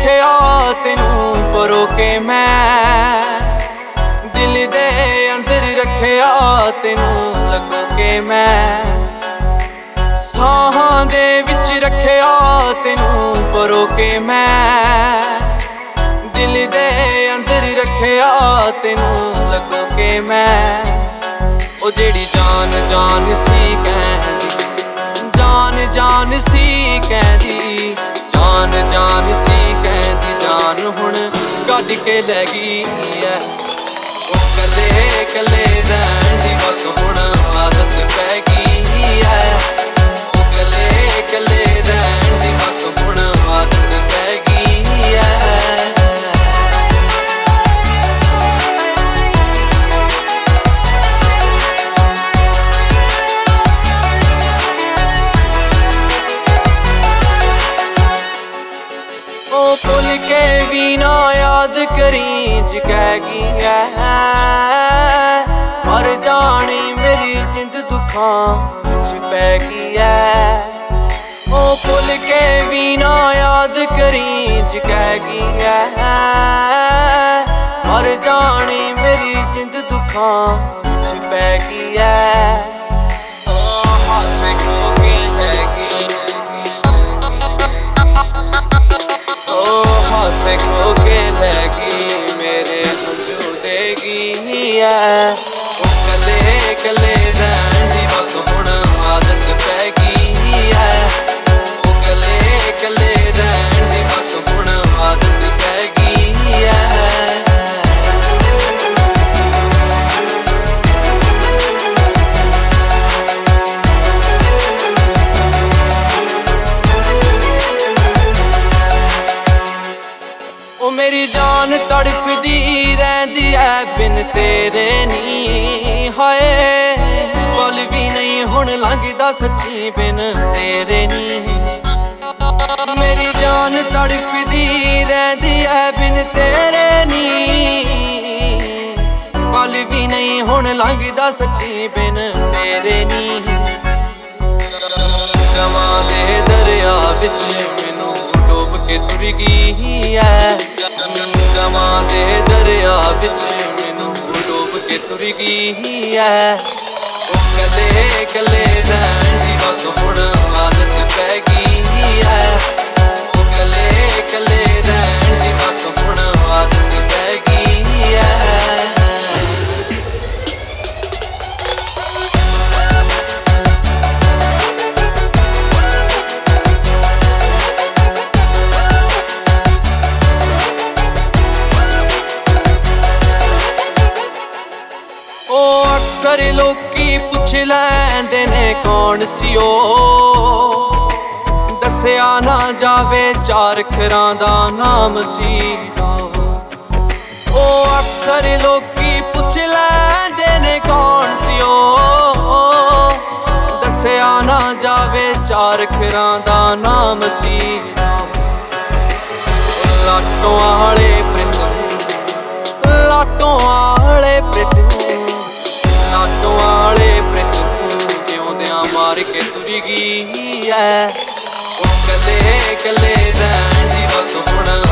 रखिया तेनू परो के मैं, दिल दे अंदर रखिया तेनू लगो के मैं, साहां दे विच रखिया तेनू परो के मैं, दिल दे अंदर रखिया तेनू लगो के मैं। ओ जेड़ी जान जान सी कहंदी, जान जान सी कहंदी, जान जान सी कहंदी, जान हुण कढ के लै गई है। ओ कले कले रहण दी बस हुण आदत पै गई है। ओ कले कले रहण दी बस हुण आदत पै गई है। भुल के भी ना याद करी ज कह गई है, मर जानी मेरी जिंद दुखां विच पै गई है। ओ भुल के भी ना याद करी ज कह गई है, मर जानी मेरी जिंद दुखां विच पै गई है। से खो के लगी मेरे हंझू देगी है। ओ कले कले रहण दी बस हुण आदत पै गई है। ओ कले कले रहण दी बस हुण आदत पै गई है। ओ मेरी जान तड़फदी रहंदी है बिन तेरे नी, हाय पल भी नहीं हुण लंघदा सच्ची बिन तेरे नी। मेरी जान तड़फदी रहंदी है बिन तेरे नी, पल भी नहीं हुण लंघदा सच्ची बिन तेरे नी। गवां दे दरिया विच मैनू डूब के तुर गई है। गवां दे दरिया विच मैनू डूब के तुर गई है। ओ कले कले रहण दी बस हुण आदत पै गई है। ओ कले कले रहण दी बस हुण आदत पै गई है। अक्सर लोकी पुछ लैंदे ने कौन सी ओ, दस्सिया ना जावे चार अखरां दा नाम सी ओ। अक्सर लोकी पुछ लैंदे ने कौन सी ओ, दस्सिया ना जावे चार अखरां दा नाम सी। लाटों आले प्रीतम, लाटों आले प्रीतम, लाटों आले प्रीतम जिउंदियां मार के तुर गई है। ओ कले कले रहण दी बस हुण